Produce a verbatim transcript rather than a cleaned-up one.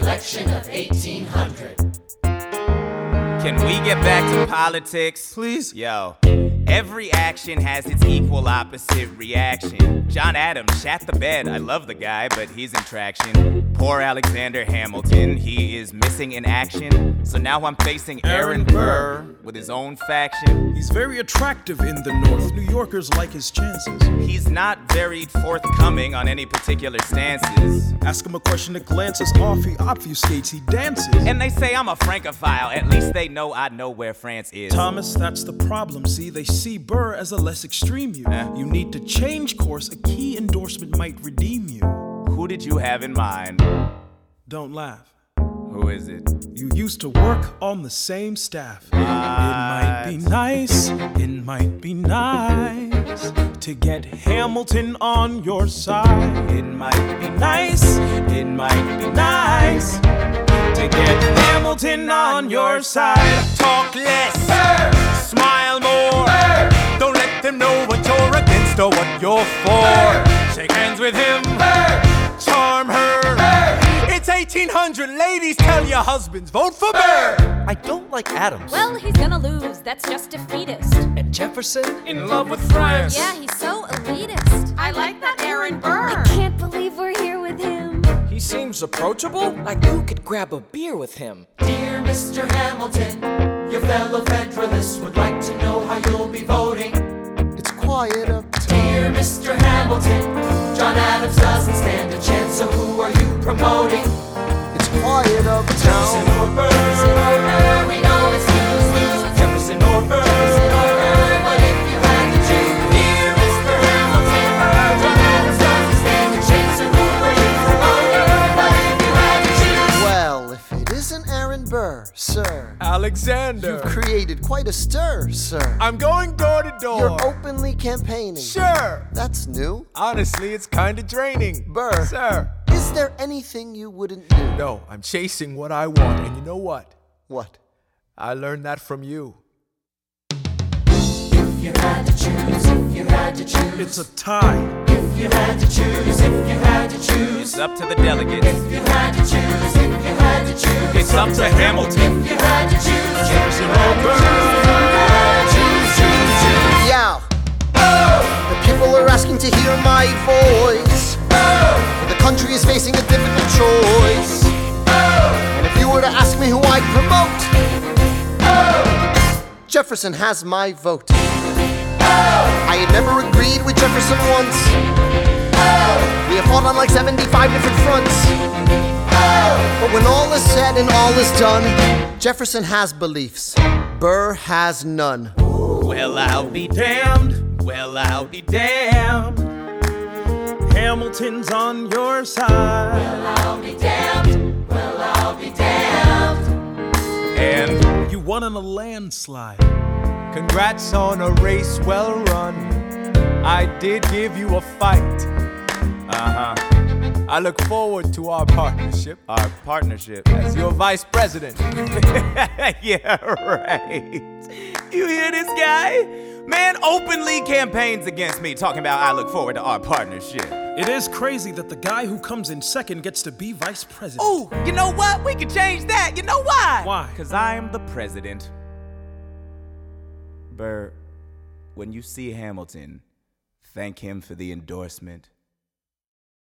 election of eighteen hundred. Can we get back to politics? Please? Yo, every action has its equal opposite reaction. John Adams shat the bed. I love the guy, but he's in traction. Poor Alexander Hamilton, he is missing in action. So now I'm facing Aaron Burr with his own faction. He's very attractive in the North. New Yorkers like his chances. He's not very forthcoming on any particular stances. Ask him a question that glances off, he obfuscates, he dances. And they say I'm a Francophile. At least they know I know where France is. Thomas, that's the problem. See, they see Burr as a less extreme you. Huh? You need to change course. A key endorsement might redeem you. Who did you have in mind? Don't laugh. Who is it? You used to work on the same staff. It might be nice, it might be nice to get Hamilton on your side. It might be nice, it might be nice to get Hamilton on your side. Talk less, Burr! smile more. Burr! Don't let them know what you're against or what you're for. Burr! Shake hands with him, Burr! charm her. Burr! It's eighteen hundred, ladies, tell your husbands, vote for Burr. Burr! I don't like Adams. Well, he's gonna lose, that's just defeatist. And Jefferson? In love with France. Yeah, he's so elitist. I like that Aaron I Burr. can't believe we're here with him. He seems approachable. Like you could grab a beer with him. Dear Mister Hamilton, your fellow Federalists would like to know how you'll be voting. It's quiet up. Dear Mister Hamilton, John Adams doesn't stand a chance, so who are you promoting? It's quiet up. Jefferson or Burr? Jefferson or Burr? We know it's lose-lose. Jefferson or Burr? Jefferson or Burr? But if you had to choose, dear Mister Hamilton, John Adams doesn't stand a chance, so who are you promoting? But if you had to choose, Well, if it isn't Aaron Burr, sir, Alexander. you've created quite a stir, sir. I'm going door to door. You're openly campaigning. Sure. That's new. Honestly, it's kind of draining. Burr. Sir. Is there anything you wouldn't do? No, I'm chasing what I want, and you know what? What? I learned that from you. if you had to choose, if you had to choose, It's a tie. if you had to choose, if you had to choose, It's up to the delegates. if you had to choose, if you had to choose, It's up to Hamilton. if you had to choose, Jefferson or Burr? Choose, choose, choose. Yeah. The people are asking to hear my voice. The country is facing a difficult choice. And if you were to ask me who I'd promote, Jefferson has my vote. I had never agreed with Jefferson once. We have fought on like seventy-five different fronts. But when all is said and all is done, Jefferson has beliefs. Burr has none. Well, I'll be damned. Well, I'll be damned. Hamilton's on your side. I'll be damned, well, I'll be damned. And You won on a landslide. Congrats on a race well run. I did give you a fight. uh-huh, I look forward to our partnership our partnership. as your vice president. Yeah, right. You hear this guy? Man openly campaigns against me, talking about I look forward to our partnership. It is crazy that the guy who comes in second gets to be vice president. Ooh, you know what? We can change that. You know why? Why? Because I'm the president. Burr, when you see Hamilton, thank him for the endorsement.